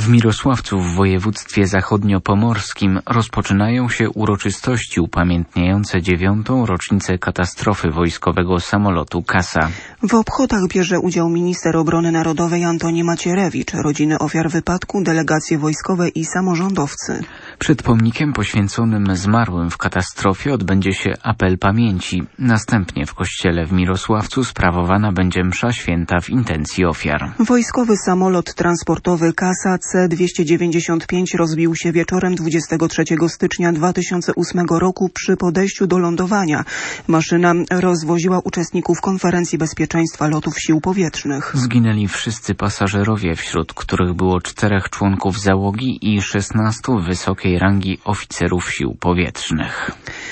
W Mirosławcu w województwie zachodniopomorskim rozpoczynają się uroczystości upamiętniające 9. rocznicę katastrofy wojskowego samolotu Kasa. W obchodach bierze udział minister obrony narodowej Antoni Macierewicz, rodziny ofiar wypadku, delegacje wojskowe i samorządowcy. Przed pomnikiem poświęconym zmarłym w katastrofie odbędzie się apel pamięci. Następnie w kościele w Mirosławcu sprawowana będzie msza święta w intencji ofiar. Wojskowy samolot transportowy Kasa C-295 rozbił się wieczorem 23 stycznia 2008 roku przy podejściu do lądowania. Maszyna rozwoziła uczestników konferencji bezpieczeństwa lotów sił powietrznych. Zginęli wszyscy pasażerowie, wśród których było 4 członków załogi i 16 wysokiej rangi oficerów sił powietrznych.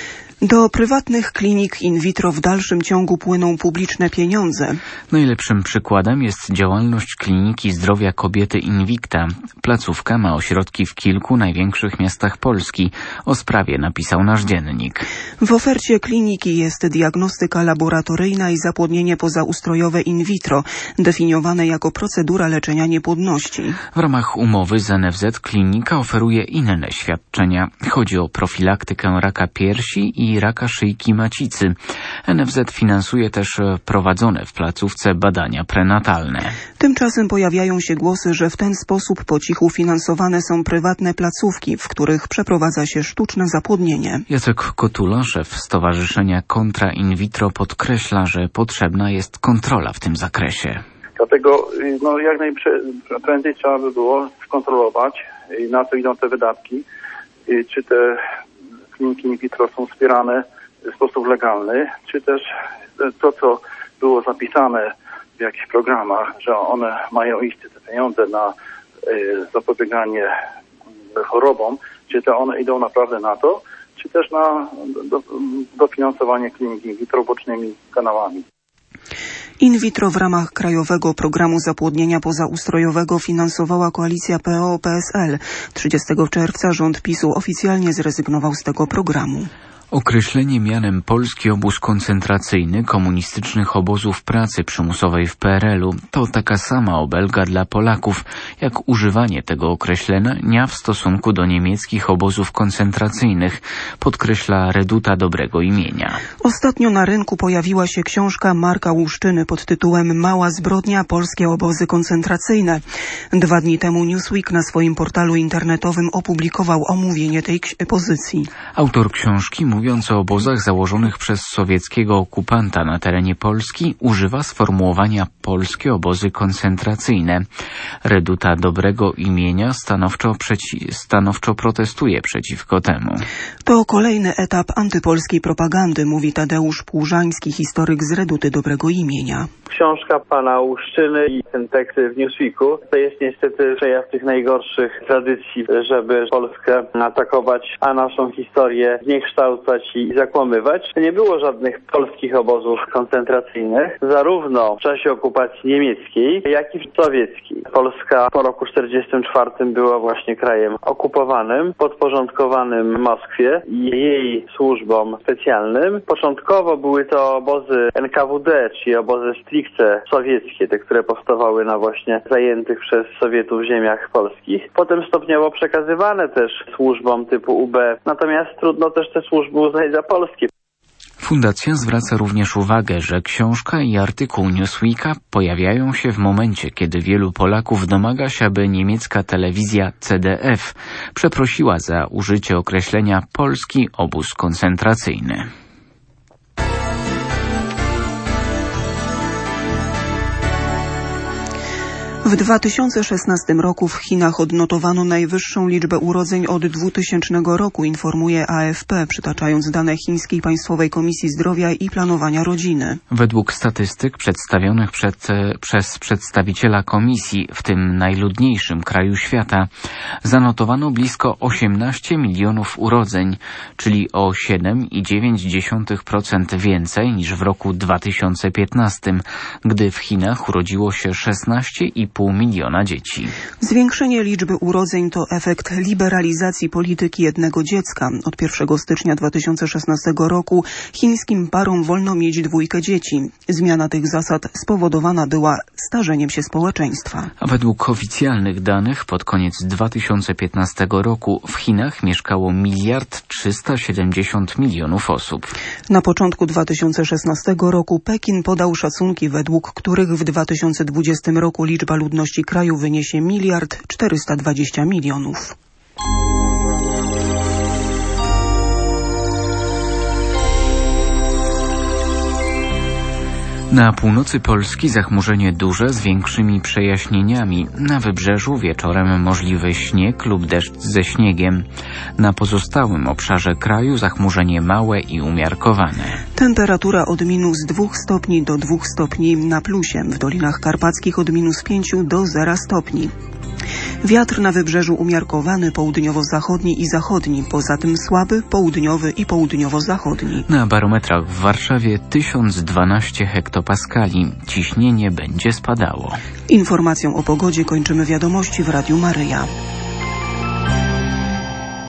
Do prywatnych klinik in vitro w dalszym ciągu płyną publiczne pieniądze. Najlepszym przykładem jest działalność Kliniki Zdrowia Kobiety Invicta. Placówka ma ośrodki w kilku największych miastach Polski. O sprawie napisał nasz dziennik. W ofercie kliniki jest diagnostyka laboratoryjna i zapłodnienie pozaustrojowe in vitro, definiowane jako procedura leczenia niepłodności. W ramach umowy z NFZ klinika oferuje inne świadczenia. Chodzi o profilaktykę raka piersi i raka szyjki macicy. NFZ finansuje też prowadzone w placówce badania prenatalne. Tymczasem pojawiają się głosy, że w ten sposób po cichu finansowane są prywatne placówki, w których przeprowadza się sztuczne zapłodnienie. Jacek Kotula, szef Stowarzyszenia Kontra In Vitro, podkreśla, że potrzebna jest kontrola w tym zakresie. Dlatego jak najprędzej trzeba by było skontrolować, na co idą te wydatki, czy te kliniki in vitro są wspierane w sposób legalny, czy też to, co było zapisane w jakichś programach, że one mają iść te pieniądze na zapobieganie chorobom, czy to one idą naprawdę na to, czy też na dofinansowanie klinik in vitro bocznymi kanałami. In vitro w ramach Krajowego Programu Zapłodnienia Pozaustrojowego finansowała koalicja PO-PSL. 30 czerwca rząd PiS-u oficjalnie zrezygnował z tego programu. Określenie mianem Polski Obóz Koncentracyjny komunistycznych obozów pracy przymusowej w PRL-u to taka sama obelga dla Polaków, jak używanie tego określenia w stosunku do niemieckich obozów koncentracyjnych, podkreśla Reduta Dobrego Imienia. Ostatnio na rynku pojawiła się książka Marka Łuszczyny pod tytułem Mała zbrodnia – Polskie obozy koncentracyjne. 2 dni temu Newsweek na swoim portalu internetowym opublikował omówienie tej pozycji. Autor książki, mówiąc o obozach założonych przez sowieckiego okupanta na terenie Polski, używa sformułowania polskie obozy koncentracyjne. Reduta Dobrego Imienia stanowczo protestuje przeciwko temu. To kolejny etap antypolskiej propagandy, mówi Tadeusz Płużański, historyk z Reduty Dobrego Imienia. Książka pana Łuszczyny i ten tekst w Newsweeku to jest niestety przejaw tych najgorszych tradycji, żeby Polskę atakować, a naszą historię zniekształcać i zakłamywać. Nie było żadnych polskich obozów koncentracyjnych, zarówno w czasie okupacji niemieckiej, jak i sowieckiej. Polska po roku 1944 była właśnie krajem okupowanym, podporządkowanym Moskwie i jej służbom specjalnym. Początkowo były to obozy NKWD, czyli obozy stricte sowieckie, te, które powstawały na właśnie zajętych przez Sowietów ziemiach polskich. Potem stopniowo przekazywane też służbom typu UB, natomiast trudno też te służby uznać za polskie. Fundacja zwraca również uwagę, że książka i artykuł Newsweeka pojawiają się w momencie, kiedy wielu Polaków domaga się, aby niemiecka telewizja CDF przeprosiła za użycie określenia polski obóz koncentracyjny. W 2016 roku w Chinach odnotowano najwyższą liczbę urodzeń od 2000 roku, informuje AFP, przytaczając dane Chińskiej Państwowej Komisji Zdrowia i Planowania Rodziny. Według statystyk przedstawionych przez przedstawiciela komisji w tym najludniejszym kraju świata zanotowano blisko 18 milionów urodzeń, czyli o 7,9% więcej niż w roku 2015, gdy w Chinach urodziło się 16,5 2,5 miliona dzieci. Zwiększenie liczby urodzeń to efekt liberalizacji polityki jednego dziecka. Od 1 stycznia 2016 roku chińskim parom wolno mieć 2 dzieci. Zmiana tych zasad spowodowana była starzeniem się społeczeństwa. A według oficjalnych danych pod koniec 2015 roku w Chinach mieszkało 1,370 milionów osób. Na początku 2016 roku Pekin podał szacunki, według których w 2020 roku liczba ludności kraju wyniesie 1,420 milionów. Na północy Polski zachmurzenie duże z większymi przejaśnieniami. Na wybrzeżu wieczorem możliwy śnieg lub deszcz ze śniegiem. Na pozostałym obszarze kraju zachmurzenie małe i umiarkowane. Temperatura od -2 stopni do 2 stopni na plusie. W Dolinach Karpackich od -5 do 0 stopni. Wiatr na wybrzeżu umiarkowany, południowo-zachodni i zachodni. Poza tym słaby, południowy i południowo-zachodni. Na barometrach w Warszawie 1012 hektopaskali. Ciśnienie będzie spadało. Informacją o pogodzie kończymy wiadomości w Radiu Maryja.